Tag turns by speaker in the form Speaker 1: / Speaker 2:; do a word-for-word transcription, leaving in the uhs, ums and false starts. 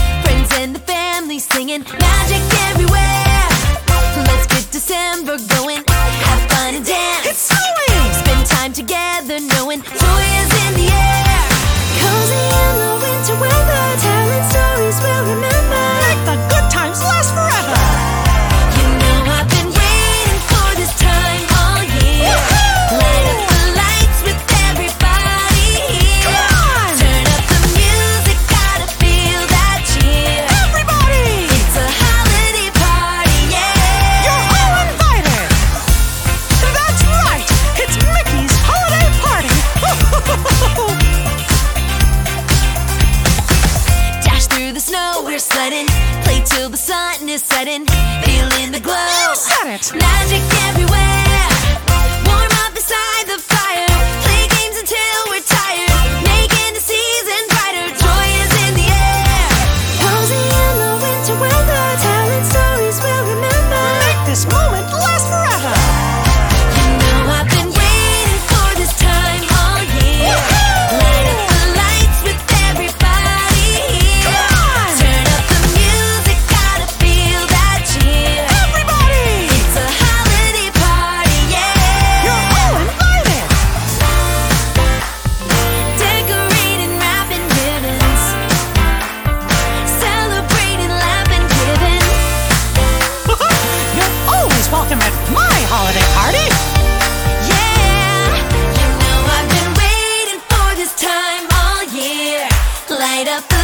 Speaker 1: Friends and the family singing, magic everywhere. Let's get December going, have fun and dance.
Speaker 2: It's snowing!
Speaker 1: Spend time together knowing joy is in the air. Cozy in the winter weather, telling stories we'll remember.
Speaker 2: Make the good times last forever!
Speaker 1: You know I've been waiting for this time all year.
Speaker 2: Woohoo!
Speaker 1: Light up the lights with everybody here.
Speaker 2: Come on!
Speaker 1: Turn up the music, gotta feel that cheer.
Speaker 2: Everybody!
Speaker 1: It's a holiday party, yeah.
Speaker 2: You're all invited! That's right! It's Mickey's holiday party!
Speaker 1: Dash through the snow, we're sledding. Play till the sun is setting. Feeling the glow.
Speaker 2: You said it!
Speaker 1: Magic everywhere. Warm up beside the fire. Play games until we're tired. Making the season brighter. Joy is in the air. Cozy in the winter weather. Telling stories we'll remember.
Speaker 2: Make this moment last forever!
Speaker 1: You know I've been waiting for this time all year. Light up the lights with everybody here.
Speaker 2: Come on!
Speaker 1: Turn up the music, gotta feel that cheer.
Speaker 2: Everybody!
Speaker 1: It's a holiday party, yeah.
Speaker 2: You're all invited!
Speaker 1: Decorating, wrapping ribbons. Celebrating, laughing, giving.
Speaker 2: You're always welcome at my holiday party!
Speaker 1: Yeah. You know I've been waiting for this time all year. Light up the